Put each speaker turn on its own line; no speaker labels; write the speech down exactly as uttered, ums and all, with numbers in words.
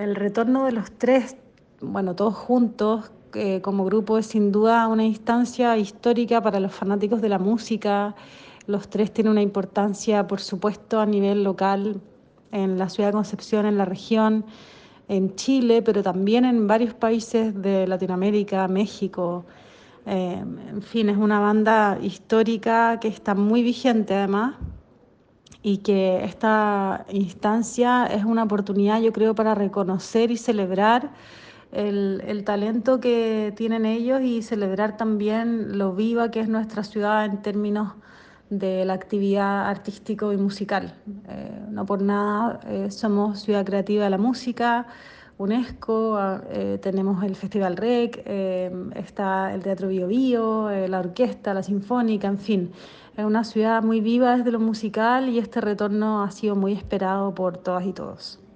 El retorno de los tres, bueno, todos juntos, eh, como grupo, es sin duda una instancia histórica para los fanáticos de la música. Los tres tienen una importancia, por supuesto, a nivel local, en la ciudad de Concepción, en la región, en Chile, pero también en varios países de Latinoamérica, México. Eh, en fin, es una banda histórica que está muy vigente además y que esta instancia es una oportunidad, yo creo, para reconocer y celebrar el, el talento que tienen ellos y celebrar también lo viva que es nuestra ciudad en términos de la actividad artístico y musical. Eh, no por nada eh, somos Ciudad Creativa de la Música, UNESCO, eh, tenemos el Festival REC, eh, está el Teatro Bio Bio, eh, la orquesta, la sinfónica, en fin. Es una ciudad muy viva desde lo musical y este retorno ha sido muy esperado por todas y todos.